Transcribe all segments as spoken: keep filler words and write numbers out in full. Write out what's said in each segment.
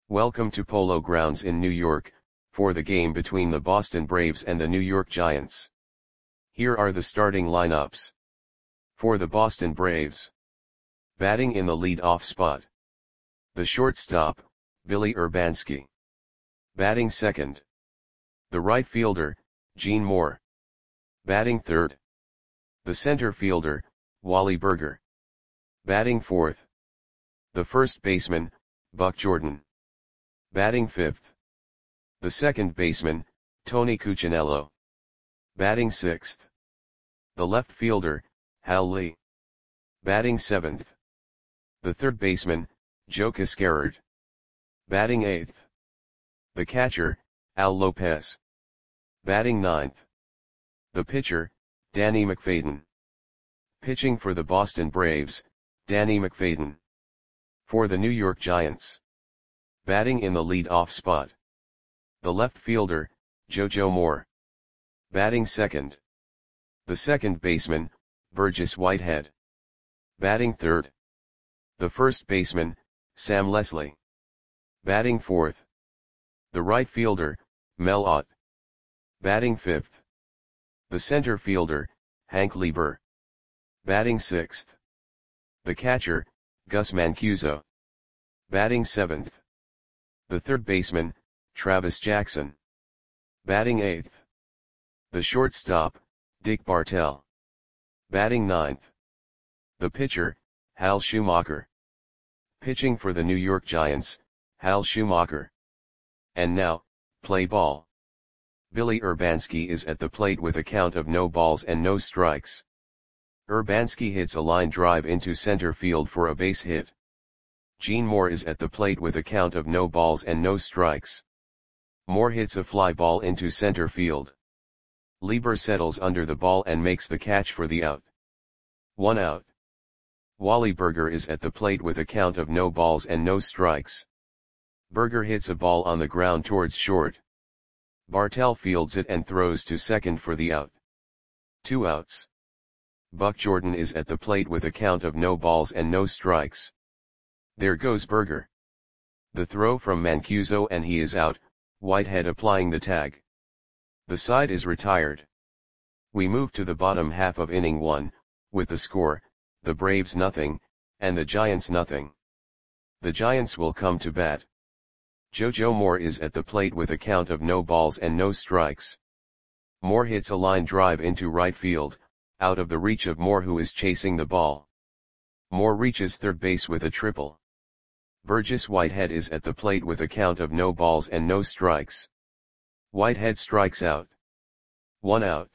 Welcome to Polo Grounds in New York, for the game between the Boston Braves and the New York Giants. Here are the starting lineups. For the Boston Braves. Batting in the lead-off spot. The shortstop, Billy Urbanski. Batting second. The right fielder, Gene Moore. Batting third. The center fielder, Wally Burger. Batting fourth. The first baseman, Buck Jordan. Batting fifth. The second baseman, Tony Cuccinello. Batting sixth. The left fielder, Hal Lee. Batting seventh. The third baseman, Joe Cascarard. Batting eighth. The catcher, Al Lopez. Batting ninth. The pitcher, Danny McFadden. Pitching for the Boston Braves, Danny McFadden. For the New York Giants. Batting in the lead-off spot. The left fielder, JoJo Moore. Batting second. The second baseman, Burgess Whitehead. Batting third. The first baseman, Sam Leslie. Batting fourth. The right fielder, Mel Ott. Batting fifth. The center fielder, Hank Lieber. Batting sixth. The catcher, Gus Mancuso. Batting seventh. The third baseman, Travis Jackson. Batting eighth. The shortstop, Dick Bartell. Batting ninth. The pitcher, Hal Schumacher. Pitching for the New York Giants, Hal Schumacher. And now, play ball. Billy Urbanski is at the plate with a count of no balls and no strikes. Urbanski hits a line drive into center field for a base hit. Gene Moore is at the plate with a count of no balls and no strikes. Moore hits a fly ball into center field. Lieber settles under the ball and makes the catch for the out. One out. Wally Burger is at the plate with a count of no balls and no strikes. Burger hits a ball on the ground towards short. Bartell fields it and throws to second for the out. Two outs. Buck Jordan is at the plate with a count of no balls and no strikes. There goes Burger. The throw from Mancuso and he is out, Whitehead applying the tag. The side is retired. We move to the bottom half of inning one, with the score, the Braves nothing, and the Giants nothing. The Giants will come to bat. JoJo Moore is at the plate with a count of no balls and no strikes. Moore hits a line drive into right field, out of the reach of Moore who is chasing the ball. Moore reaches third base with a triple. Burgess Whitehead is at the plate with a count of no balls and no strikes. Whitehead strikes out. One out.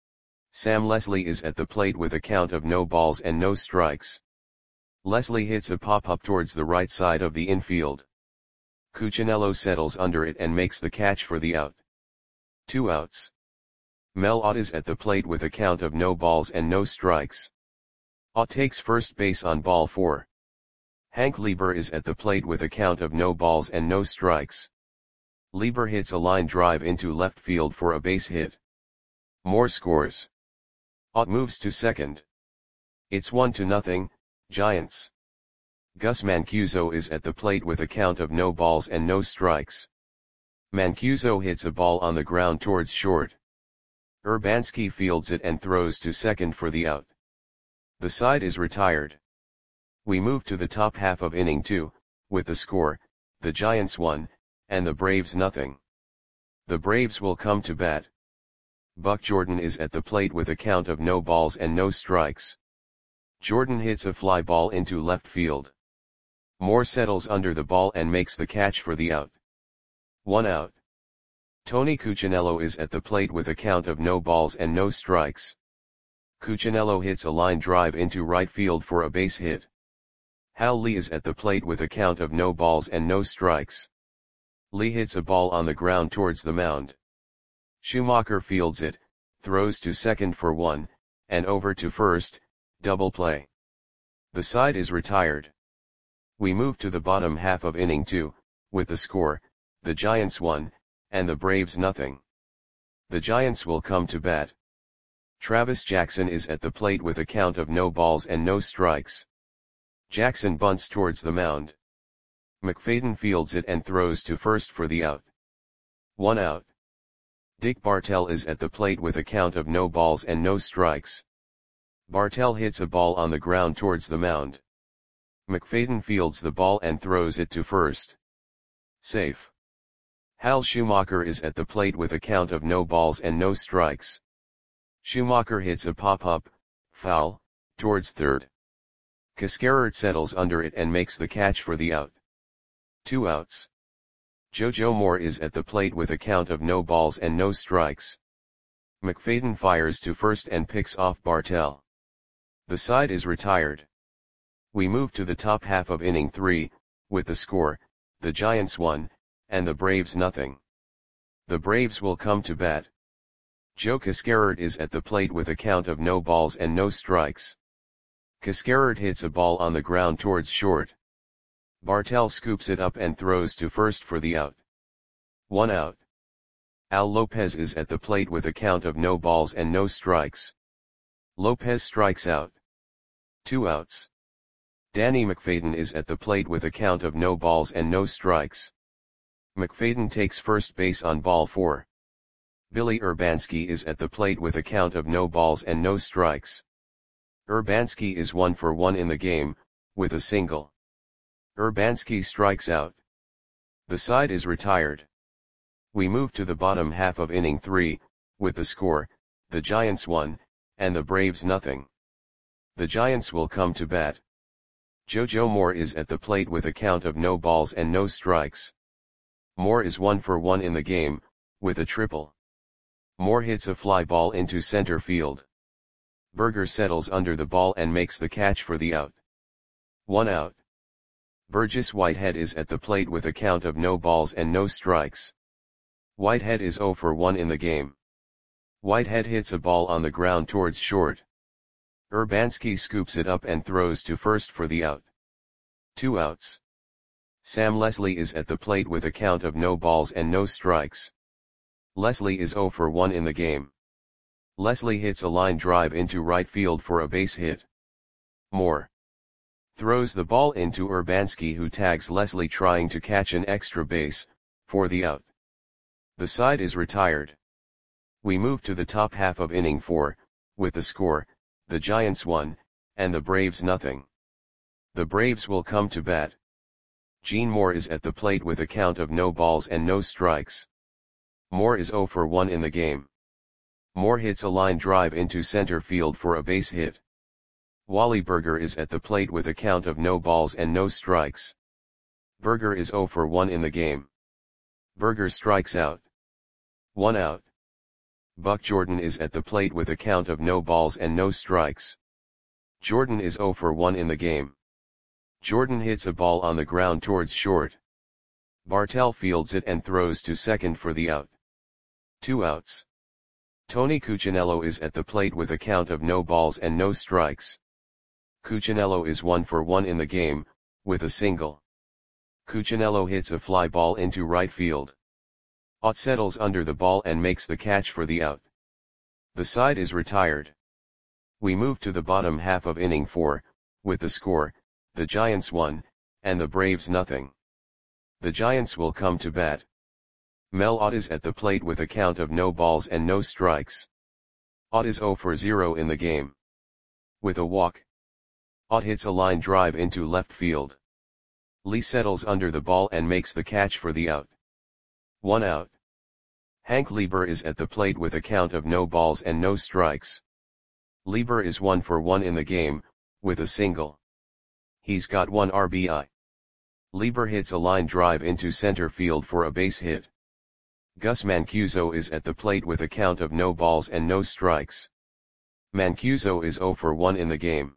Sam Leslie is at the plate with a count of no balls and no strikes. Leslie hits a pop-up towards the right side of the infield. Cuccinello settles under it and makes the catch for the out. Two outs. Mel Ott is at the plate with a count of no balls and no strikes. Ott takes first base on ball four. Hank Lieber is at the plate with a count of no balls and no strikes. Lieber hits a line drive into left field for a base hit. Moore scores. Ott moves to second. It's one to nothing, Giants. Gus Mancuso is at the plate with a count of no balls and no strikes. Mancuso hits a ball on the ground towards short. Urbanski fields it and throws to second for the out. The side is retired. We move to the top half of inning two, with the score, the Giants one, and the Braves nothing. The Braves will come to bat. Buck Jordan is at the plate with a count of no balls and no strikes. Jordan hits a fly ball into left field. Moore settles under the ball and makes the catch for the out. One out. Tony Cuccinello is at the plate with a count of no balls and no strikes. Cuccinello hits a line drive into right field for a base hit. Hal Lee is at the plate with a count of no balls and no strikes. Lee hits a ball on the ground towards the mound. Schumacher fields it, throws to second for one, and over to first, double play. The side is retired. We move to the bottom half of inning two, with the score, the Giants one, and the Braves nothing. The Giants will come to bat. Travis Jackson is at the plate with a count of no balls and no strikes. Jackson bunts towards the mound. McFadden fields it and throws to first for the out. One out. Dick Bartell is at the plate with a count of no balls and no strikes. Bartell hits a ball on the ground towards the mound. McFadden fields the ball and throws it to first. Safe. Hal Schumacher is at the plate with a count of no balls and no strikes. Schumacher hits a pop-up, foul, towards third. Cascarert settles under it and makes the catch for the out. Two outs. JoJo Moore is at the plate with a count of no balls and no strikes. McFadden fires to first and picks off Bartell. The side is retired. We move to the top half of inning three, with the score, the Giants one, and the Braves nothing. The Braves will come to bat. Joe Cascarert is at the plate with a count of no balls and no strikes. Cascarert hits a ball on the ground towards short. Bartell scoops it up and throws to first for the out. One out. Al Lopez is at the plate with a count of no balls and no strikes. Lopez strikes out. Two outs. Danny McFadden is at the plate with a count of no balls and no strikes. McFadden takes first base on ball four. Billy Urbanski is at the plate with a count of no balls and no strikes. Urbanski is one for one in the game, with a single. Urbanski strikes out. The side is retired. We move to the bottom half of inning three, with the score, the Giants one, and the Braves nothing. The Giants will come to bat. JoJo Moore is at the plate with a count of no balls and no strikes. Moore is one for one in the game, with a triple. Moore hits a fly ball into center field. Berger settles under the ball and makes the catch for the out. One out. Burgess Whitehead is at the plate with a count of no balls and no strikes. Whitehead is zero for one in the game. Whitehead hits a ball on the ground towards short. Urbanski scoops it up and throws to first for the out. Two outs. Sam Leslie is at the plate with a count of no balls and no strikes. Leslie is zero for one in the game. Leslie hits a line drive into right field for a base hit. Moore throws the ball into Urbanski, who tags Leslie trying to catch an extra base, for the out. The side is retired. We move to the top half of inning four, with the score, the Giants one, and the Braves nothing. The Braves will come to bat. Gene Moore is at the plate with a count of no balls and no strikes. Moore is zero for one in the game. Moore hits a line drive into center field for a base hit. Wally Berger is at the plate with a count of no balls and no strikes. Berger is zero for one in the game. Berger strikes out. One out. Buck Jordan is at the plate with a count of no balls and no strikes. Jordan is zero for one in the game. Jordan hits a ball on the ground towards short. Bartell fields it and throws to second for the out. Two outs. Tony Cuccinello is at the plate with a count of no balls and no strikes. Cuccinello is one for one in the game, with a single. Cuccinello hits a fly ball into right field. Ott settles under the ball and makes the catch for the out. The side is retired. We move to the bottom half of inning four, with the score, the Giants one, and the Braves nothing. The Giants will come to bat. Mel Ott is at the plate with a count of no balls and no strikes. Ott is zero for zero in the game. With a walk. Ott hits a line drive into left field. Lee settles under the ball and makes the catch for the out. One out. Hank Lieber is at the plate with a count of no balls and no strikes. Lieber is one for one in the game, with a single. He's got one R B I. Lieber hits a line drive into center field for a base hit. Gus Mancuso is at the plate with a count of no balls and no strikes. Mancuso is zero for one in the game.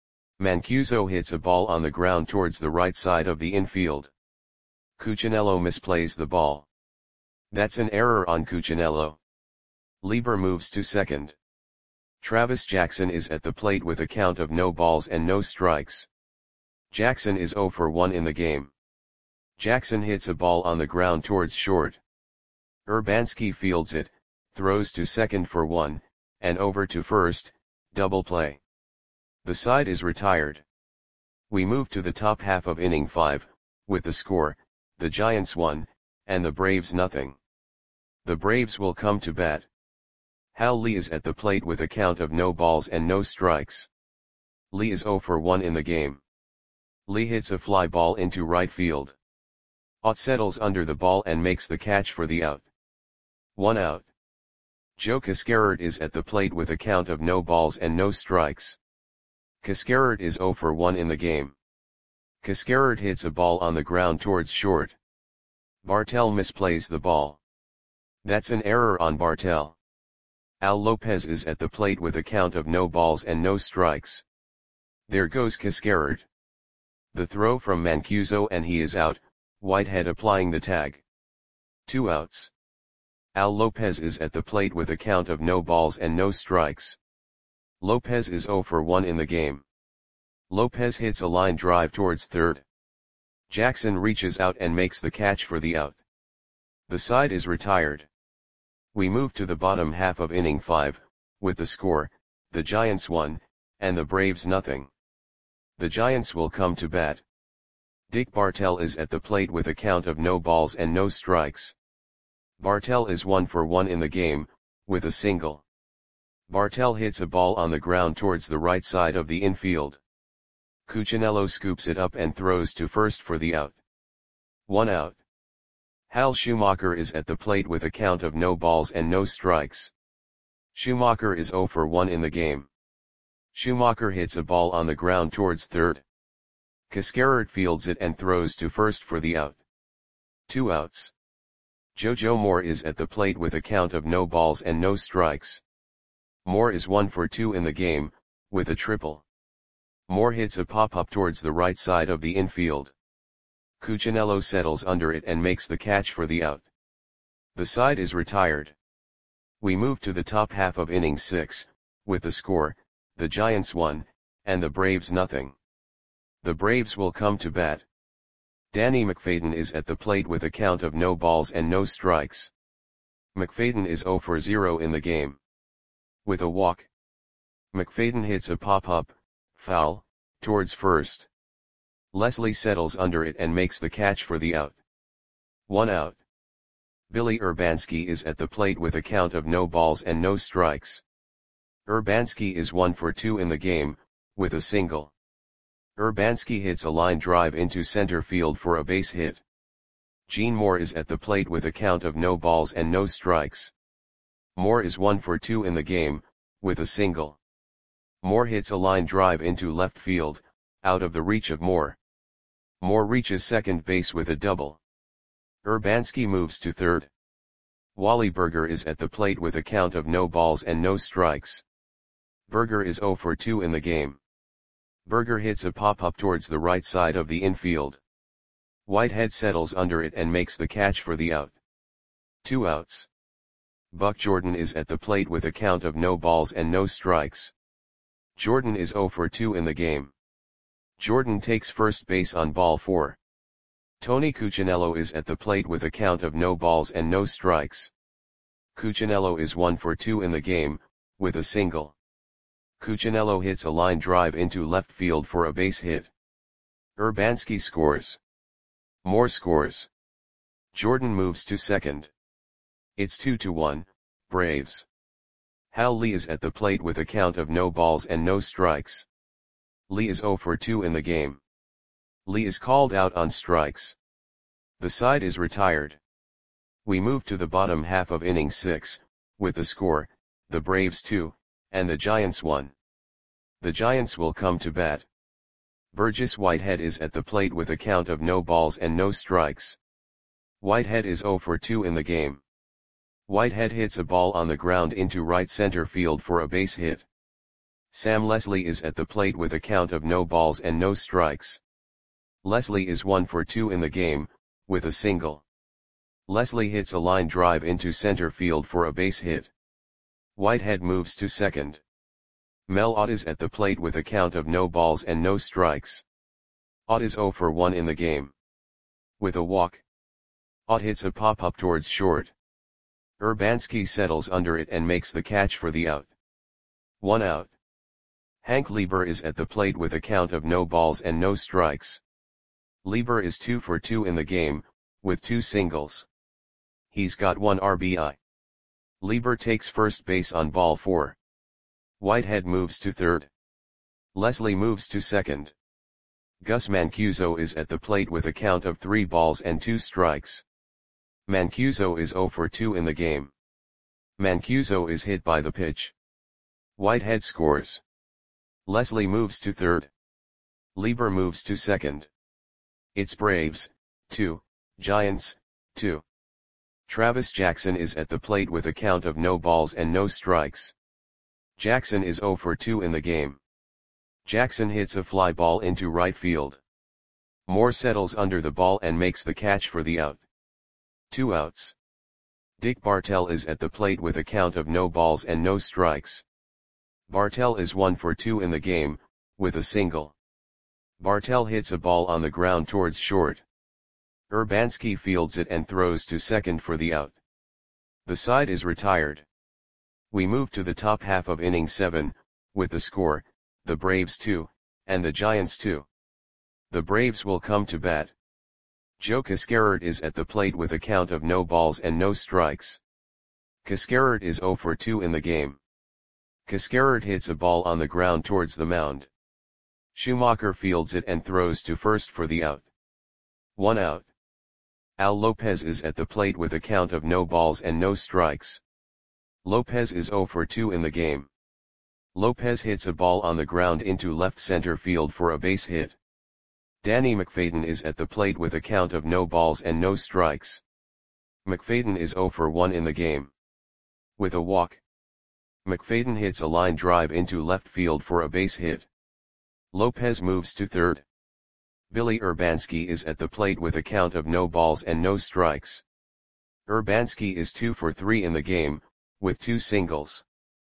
Mancuso hits a ball on the ground towards the right side of the infield. Cuccinello misplays the ball. That's an error on Cuccinello. Lieber moves to second. Travis Jackson is at the plate with a count of no balls and no strikes. Jackson is zero for one in the game. Jackson hits a ball on the ground towards short. Urbanski fields it, throws to second for one, and over to first, double play. The side is retired. We move to the top half of inning five, with the score, the Giants one, and the Braves nothing. The Braves will come to bat. Hal Lee is at the plate with a count of no balls and no strikes. Lee is oh for one in the game. Lee hits a fly ball into right field. Ott settles under the ball and makes the catch for the out. One out. Joe Cascarert is at the plate with a count of no balls and no strikes. Cascarert is oh for one in the game. Cascarert hits a ball on the ground towards short. Bartell misplays the ball. That's an error on Bartell. Al Lopez is at the plate with a count of no balls and no strikes. There goes Cascarert. The throw from Mancuso and he is out, Whitehead applying the tag. Two outs. Al Lopez is at the plate with a count of no balls and no strikes. Lopez is oh for one in the game. Lopez hits a line drive towards third. Jackson reaches out and makes the catch for the out. The side is retired. We move to the bottom half of inning five, with the score, the Giants one, and the Braves nothing. The Giants will come to bat. Dick Bartell is at the plate with a count of no balls and no strikes. Bartell is one for one in the game, with a single. Bartell hits a ball on the ground towards the right side of the infield. Cuccinello scoops it up and throws to first for the out. One out. Hal Schumacher is at the plate with a count of no balls and no strikes. Schumacher is oh for one in the game. Schumacher hits a ball on the ground towards third. Cascarert fields it and throws to first for the out. Two outs. Jojo Moore is at the plate with a count of no balls and no strikes. Moore is one for two in the game, with a triple. Moore hits a pop-up towards the right side of the infield. Cuccinello settles under it and makes the catch for the out. The side is retired. We move to the top half of inning six, with the score, the Giants one, and the Braves nothing. The Braves will come to bat. Danny McFadden is at the plate with a count of no balls and no strikes. McFadden is oh for zero in the game. With a walk. McFadden hits a pop-up, foul, towards first. Leslie settles under it and makes the catch for the out. One out. Billy Urbanski is at the plate with a count of no balls and no strikes. Urbanski is one for two in the game, with a single. Urbanski hits a line drive into center field for a base hit. Gene Moore is at the plate with a count of no balls and no strikes. Moore is one for two in the game, with a single. Moore hits a line drive into left field, out of the reach of Moore. Moore reaches second base with a double. Urbanski moves to third. Wally Berger is at the plate with a count of no balls and no strikes. Berger is oh for two in the game. Berger hits a pop-up towards the right side of the infield. Whitehead settles under it and makes the catch for the out. Two outs. Buck Jordan is at the plate with a count of no balls and no strikes. Jordan is oh for two in the game. Jordan takes first base on ball four. Tony Cuccinello is at the plate with a count of no balls and no strikes. Cuccinello is one for two in the game, with a single. Cuccinello hits a line drive into left field for a base hit. Urbanski scores. Moore scores. Jordan moves to second. It's two to one, Braves. Hal Lee is at the plate with a count of no balls and no strikes. Lee is oh for two in the game. Lee is called out on strikes. The side is retired. We move to the bottom half of inning six, with the score, the Braves two, and the Giants one. The Giants will come to bat. Burgess Whitehead is at the plate with a count of no balls and no strikes. Whitehead is oh for two in the game. Whitehead hits a ball on the ground into right center field for a base hit. Sam Leslie is at the plate with a count of no balls and no strikes. Leslie is one for two in the game, with a single. Leslie hits a line drive into center field for a base hit. Whitehead moves to second. Mel Ott is at the plate with a count of no balls and no strikes. Ott is oh for one in the game. With a walk. Ott hits a pop-up towards short. Urbanski settles under it and makes the catch for the out. One out. Hank Lieber is at the plate with a count of no balls and no strikes. Lieber is two for two in the game, with two singles. He's got one R B I. Lieber takes first base on ball four. Whitehead moves to third. Leslie moves to second. Gus Mancuso is at the plate with a count of three balls and two strikes. Mancuso is zero for two in the game. Mancuso is hit by the pitch. Whitehead scores. Leslie moves to third. Lieber moves to second. It's Braves, two, Giants, two. Travis Jackson is at the plate with a count of no balls and no strikes. Jackson is zero for two in the game. Jackson hits a fly ball into right field. Moore settles under the ball and makes the catch for the out. Two outs. Dick Bartell is at the plate with a count of no balls and no strikes. Bartell is one for two in the game, with a single. Bartell hits a ball on the ground towards short. Urbanski fields it and throws to second for the out. The side is retired. We move to the top half of inning seven, with the score, the Braves two, and the Giants two. The Braves will come to bat. Joe Cascarard is at the plate with a count of no balls and no strikes. Cascarard is zero for two in the game. Cascarard hits a ball on the ground towards the mound. Schumacher fields it and throws to first for the out. One out. Al Lopez is at the plate with a count of no balls and no strikes. Lopez is zero for two in the game. Lopez hits a ball on the ground into left center field for a base hit. Danny McFadden is at the plate with a count of no balls and no strikes. McFadden is zero for one in the game. With a walk. McFadden hits a line drive into left field for a base hit. Lopez moves to third. Billy Urbanski is at the plate with a count of no balls and no strikes. Urbanski is two for three in the game, with two singles.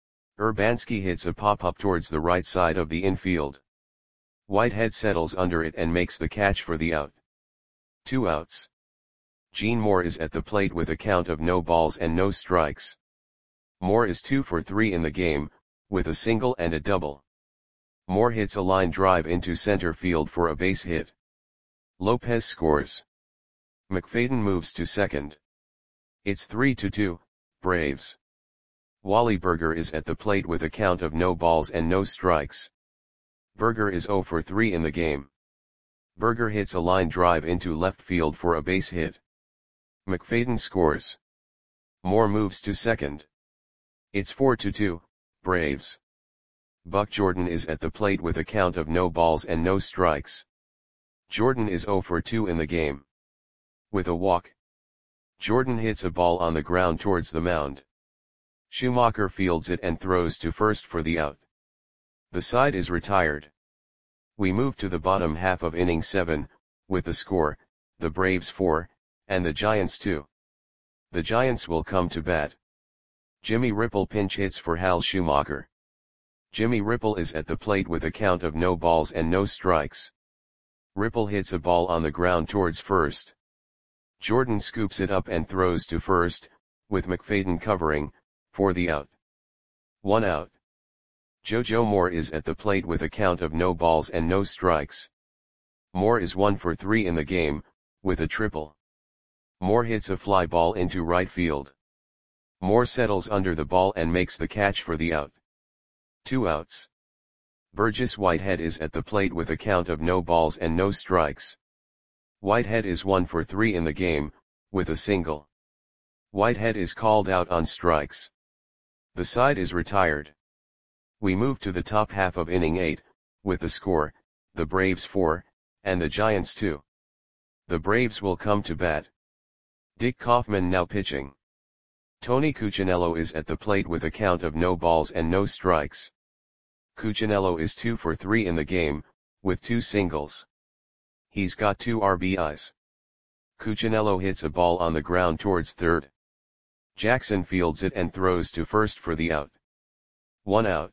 Urbanski hits a pop-up towards the right side of the infield. Whitehead settles under it and makes the catch for the out. Two outs. Gene Moore is at the plate with a count of no balls and no strikes. Moore is two for three in the game, with a single and a double. Moore hits a line drive into center field for a base hit. Lopez scores. McFadden moves to second. It's three to two, Braves. Wally Burger is at the plate with a count of no balls and no strikes. Burger is zero for three in the game. Burger hits a line drive into left field for a base hit. McFadden scores. Moore moves to second. It's four to two, Braves. Buck Jordan is at the plate with a count of no balls and no strikes. Jordan is zero for two in the game. With a walk. Jordan hits a ball on the ground towards the mound. Schumacher fields it and throws to first for the out. The side is retired. We move to the bottom half of inning seven, with the score, the Braves four, and the Giants two. The Giants will come to bat. Jimmy Ripple pinch hits for Hal Schumacher. Jimmy Ripple is at the plate with a count of no balls and no strikes. Ripple hits a ball on the ground towards first. Jordan scoops it up and throws to first, with McFadden covering, for the out. One out. JoJo Moore is at the plate with a count of no balls and no strikes. Moore is one for three in the game, with a triple. Moore hits a fly ball into right field. Moore settles under the ball and makes the catch for the out. Two outs. Burgess Whitehead is at the plate with a count of no balls and no strikes. Whitehead is one for three in the game, with a single. Whitehead is called out on strikes. The side is retired. We move to the top half of inning eight, with the score, the Braves four, and the Giants two. The Braves will come to bat. Dick Kaufman now pitching. Tony Cuccinello is at the plate with a count of no balls and no strikes. Cuccinello is two for three in the game, with two singles. He's got two R B Is. Cuccinello hits a ball on the ground towards third. Jackson fields it and throws to first for the out. One out.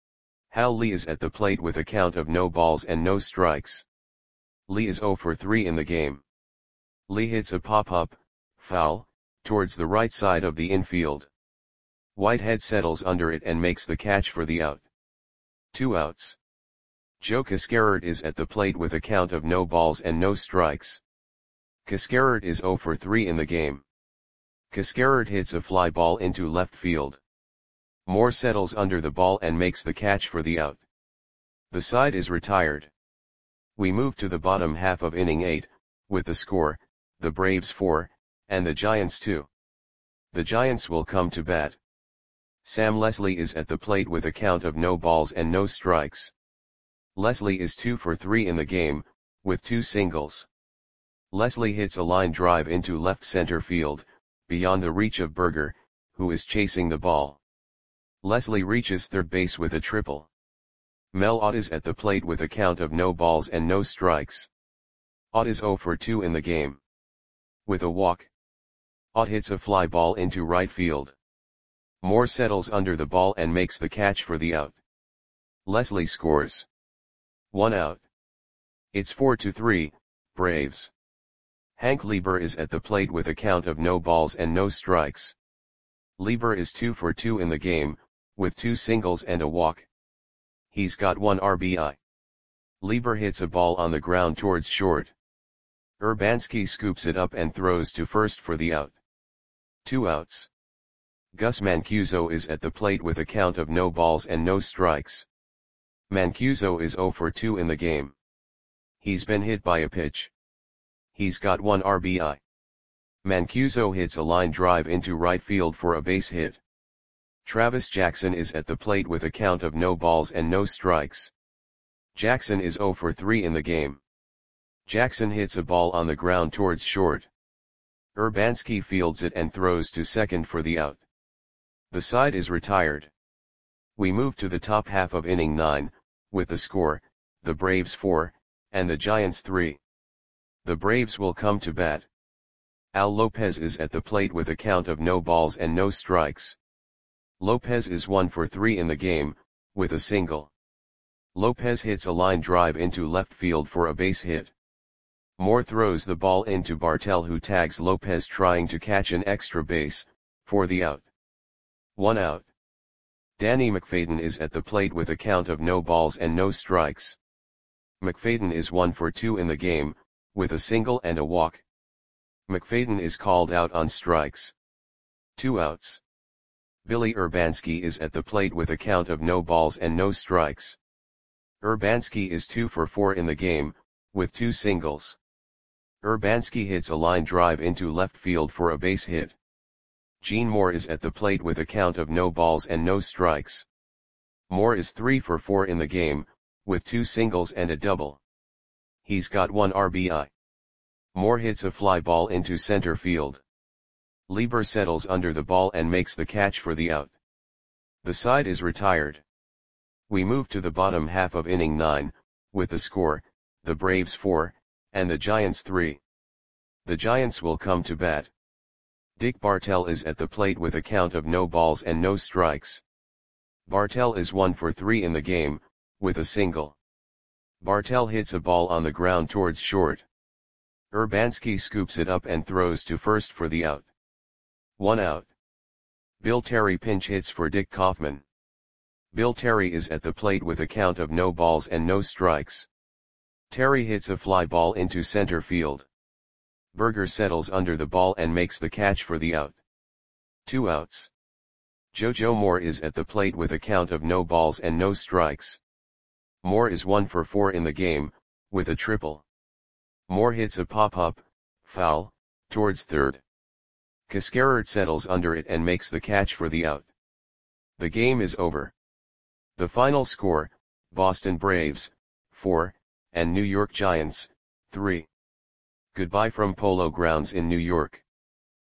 Hal Lee is at the plate with a count of no balls and no strikes. Lee is zero for three in the game. Lee hits a pop-up, foul, towards the right side of the infield. Whitehead settles under it and makes the catch for the out. Two outs. Joe Cascarert is at the plate with a count of no balls and no strikes. Cascarert is zero for three in the game. Cascarert hits a fly ball into left field. Moore settles under the ball and makes the catch for the out. The side is retired. We move to the bottom half of inning eight, with the score, the Braves four, and the Giants two. The Giants will come to bat. Sam Leslie is at the plate with a count of no balls and no strikes. Leslie is two for three in the game, with two singles. Leslie hits a line drive into left center field, beyond the reach of Berger, who is chasing the ball. Leslie reaches third base with a triple. Mel Ott is at the plate with a count of no balls and no strikes. Ott is zero for two in the game. With a walk, Ott hits a fly ball into right field. Moore settles under the ball and makes the catch for the out. Leslie scores. One out. It's four to three, Braves. Hank Lieber is at the plate with a count of no balls and no strikes. Lieber is two for two in the game, with two singles and a walk. He's got one R B I. Lieber hits a ball on the ground towards short. Urbanski scoops it up and throws to first for the out. Two outs. Gus Mancuso is at the plate with a count of no balls and no strikes. Mancuso is zero for two in the game. He's been hit by a pitch. He's got one R B I. Mancuso hits a line drive into right field for a base hit. Travis Jackson is at the plate with a count of no balls and no strikes. Jackson is zero for three in the game. Jackson hits a ball on the ground towards short. Urbanski fields it and throws to second for the out. The side is retired. We move to the top half of inning nine, with the score, the Braves four, and the Giants three. The Braves will come to bat. Al Lopez is at the plate with a count of no balls and no strikes. Lopez is one for three in the game, with a single. Lopez hits a line drive into left field for a base hit. Moore throws the ball into Bartell, who tags Lopez trying to catch an extra base, for the out. One out. Danny McFadden is at the plate with a count of no balls and no strikes. McFadden is one for two in the game, with a single and a walk. McFadden is called out on strikes. Two outs. Billy Urbanski is at the plate with a count of no balls and no strikes. Urbanski is two for four in the game, with two singles. Urbanski hits a line drive into left field for a base hit. Gene Moore is at the plate with a count of no balls and no strikes. Moore is three for four in the game, with two singles and a double. He's got one R B I. Moore hits a fly ball into center field. Lieber settles under the ball and makes the catch for the out. The side is retired. We move to the bottom half of inning nine, with the score, the Braves four, and the Giants three. The Giants will come to bat. Dick Bartell is at the plate with a count of no balls and no strikes. Bartell is one for three in the game, with a single. Bartell hits a ball on the ground towards short. Urbanski scoops it up and throws to first for the out. One out. Bill Terry pinch hits for Dick Kaufman. Bill Terry is at the plate with a count of no balls and no strikes. Terry hits a fly ball into center field. Berger settles under the ball and makes the catch for the out. Two outs. JoJo Moore is at the plate with a count of no balls and no strikes. Moore is one for four in the game, with a triple. Moore hits a pop-up, foul, towards third. Cascarert settles under it and makes the catch for the out. The game is over. The final score, Boston Braves, four, and New York Giants, three. Goodbye from Polo Grounds in New York.